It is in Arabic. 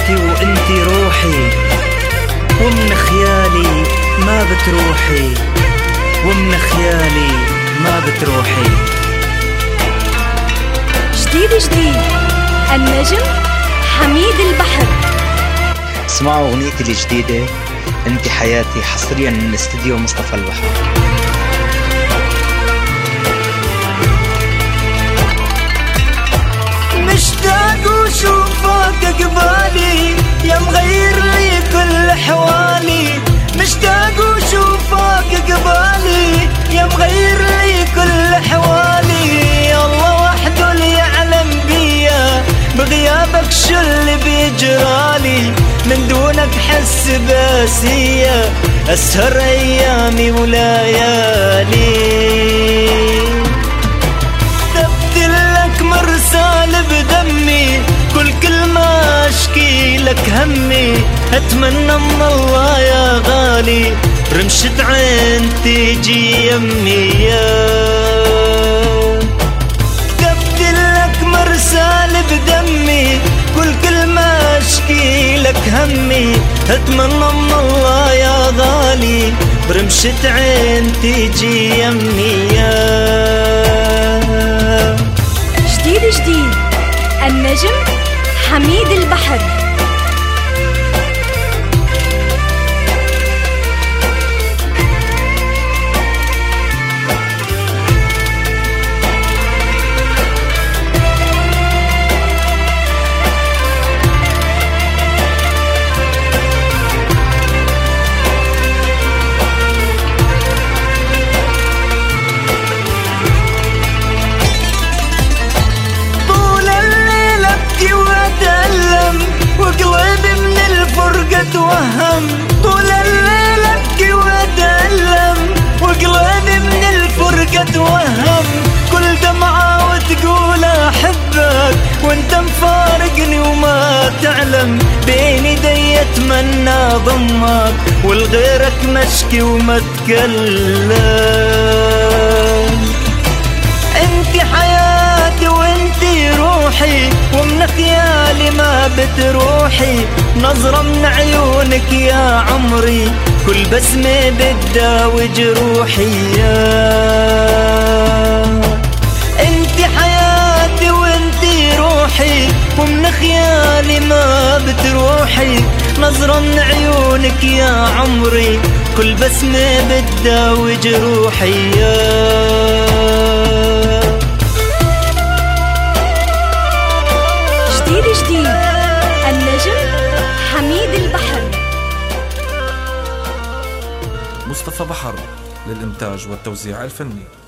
حياتي وانتي روحي، ومن خيالي ما بتروحي، ومن خيالي ما بتروحي. جديد النجم حميد البحر. اسمعوا اغنيتي الجديدة انتي حياتي حصريا من استديو مصطفى البحر. مشتاق وشوفك قبالي يا مغير لي كل حوالي، مشتاق وشوفك قبالي يا مغير لي كل حوالي. الله وحده اللي يعلم بيا بغيابك شو اللي بيجرالي، من دونك حس باسية أسهر أيامي وليالي. تبدلك مرسال بدمي كل كلمة أشكي لك همي، أتمنى من الله يا غالي رمشة عين تيجي يمي. كتبت لك مرسال بدمي كل كلمة أشكي لك همي، أتمنى من الله يا غالي برمشة عين تيجي يمي. جديد النجم حميد البحر. وقلبي من الفرقة توهم، طول الليل ابكي واتألم، وقلبي من الفرقة توهم، كل دمعة وتقول احبك وانت مفارقني وما تعلم، بين يدي اتمنى ضمك والغيرك مشكي وما اتكلم. انتي حياتي وانتي روحي ومن خيالي ما بتروحي، نظرة من عيونك يا عمري كل بسمة بتداوي جروحي. انتي حياتي وانتي روحي ومن خيالي ما بتروحي، نظرة من عيونك يا عمري كل بسمة بتداوي جروحي. جديد النجم حميد البحر. مصطفى بحر للإنتاج والتوزيع الفني.